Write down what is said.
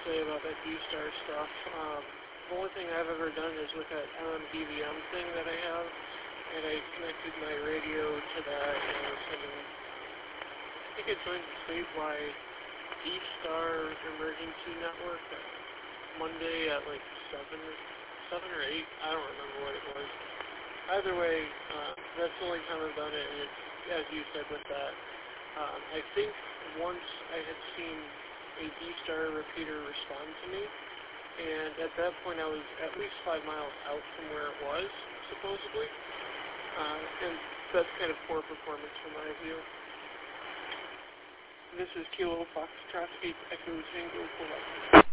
say about that D-Star stuff. The only thing I've ever done is with that LMDVM thing that I have, and I connected my radio to that, and I was sending, I think I joined the statewide D-Star emergency network Monday at like 7 or 8, I don't remember what it was. Either way, that's the only time I've done it, and it's, as you said with that, I think once I had seen a D-Star repeater respond to me, and at that point I was at least 5 miles out from where it was, supposedly, and that's kind of poor performance from my view. This is Kilo Foxtrot 8 Echo Tango Quebec.